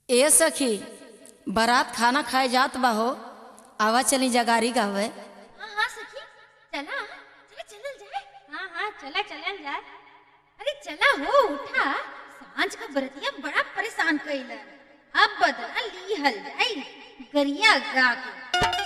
ए सखी, बारात खाना खाए जात बा हो। आवा चली जगारी गावे। हाँ हाँ सखी, चला चला चलल जाए। हाँ हाँ चला चलल जाए। अरे चला हो, उठा। सांझ का बरतिया बड़ा परेशान कइला। अब बदला लीहल जाई गरिया गा के।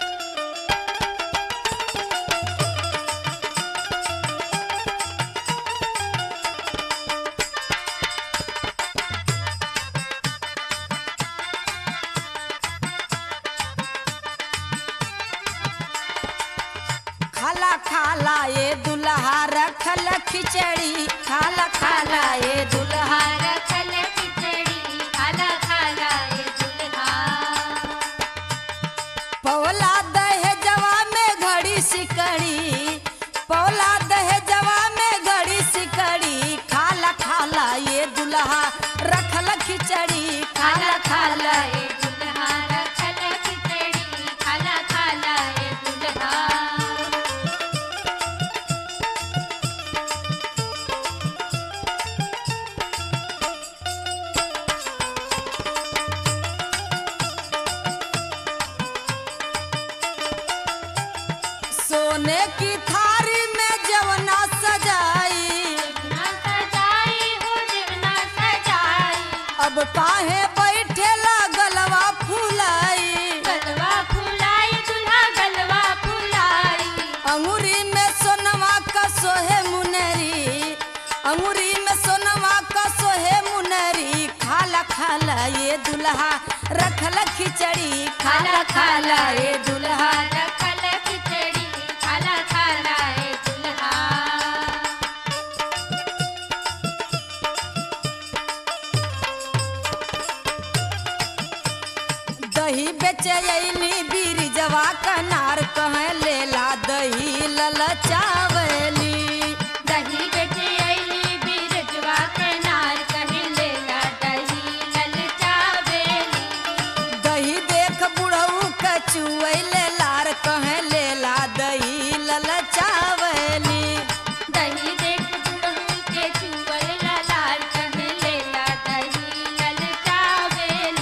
खाला खाला ये दुल्हा रखल खिचड़ी, खाला खाला ये दुल्हा रखल खिचड़ी, खाला खाला ये दुल्हा। पौला दहेजवा में घड़ी सिकड़ी, पौला दहेजवा में घड़ी सिकड़ी, खाला खाला ये दुल्हा रखल खिचड़ी, खाला खाला ये दुल्हा रखल खिचड़ी, खाला खाला ये दुल्हा। सोने की थारी में जवना सजाई, ना सजाई हो जीवना सजाई। अब काहे बैठेला गलवा फुलाई, गलवा फुलाई दुल्हा गलवा फुलाई। अंगूरी में सोनवा का सोहे मुनरी, अंगूरी में सोनवा का सोहे मुनरी, खाला खाला ये दुल्हा रखल खिचड़ी, खाला खाला ये दुल्हा। रखल खिचड़ी, खाला खाला ये दुल्हा। दही बेचे अली बीरजवा कनार, कहे लेला दही ललचावली, दही बेचे अइली बीरजवा कनार, कहे लेला दही ललचावेली। दही देख बुढ़ऊ कचुएले लार, कहे लेला दही ललचावली। दही देख बुढ़ऊ के चुअल ललार, कहे लेला दही ललचावेली।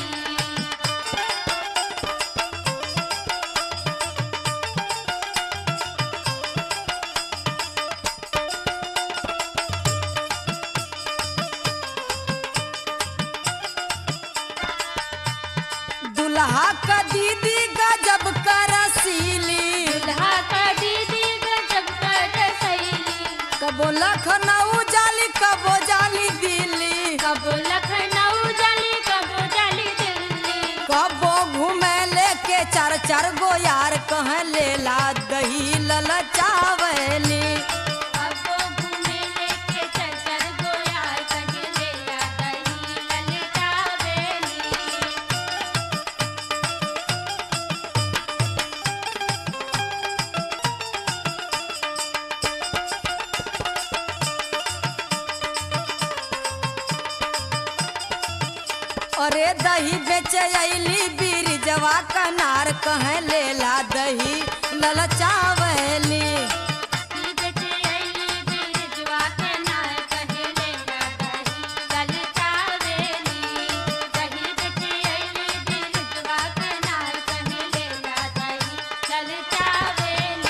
दुल्हा का दीदी गजब का रसीली, दुल्हा का दीदी गजब कर सैली। कबो लखनऊ जाली कबो जाली दिल्ली, कब लखनऊ जाली कब जाली दिल्ली। कबो घूमे लेके चार चार गो यार, कहे लेला दही ललचावली। अब वो घूमे लेके चल चल गोयार, कहे लेला दही ललचावेली। अरे दही बेचे अली बीरजवा कनार, कहे लेला दही ललचावली। दही बेचे अइली बीरजवा कनार, कहे लेला दही ललचावेली। दही बेचे अइली बीरजवा कनार, कहे लेला दही ललचावेली।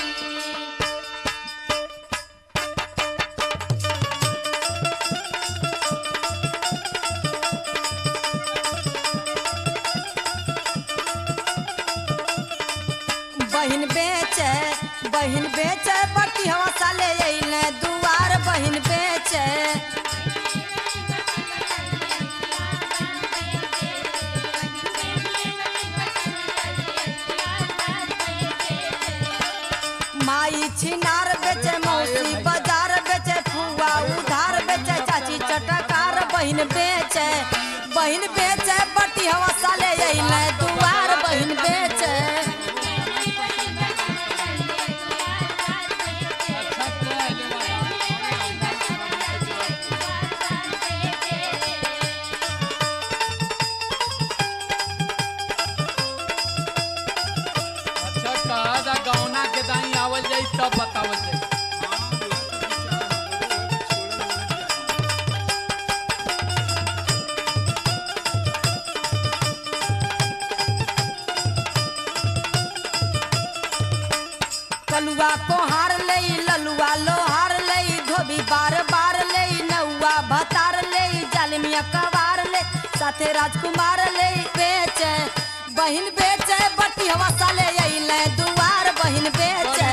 बहिन बेचे बटी हवा साले अइले दुआर, बहिन बेचे माई छिनार बेचे, मौसी बाजार बेचे, फुआ उधार बेचे, चाची चटकार। बहिन बेचे बटी हवा साले अइले दुआर, बहिन बेचे। अच्छा कहा जा गौना के दाई आवल जाई तब बतावल जाई। कलुआ कोहार ले ललुआ लोहार ले धोबी बार बार ले नौआ भतार ले जालिमिया कवार ले साथे राजकुमार ले बेचे बहिन बेचे बटी हवा साले अइले दुआर बहिन बेचे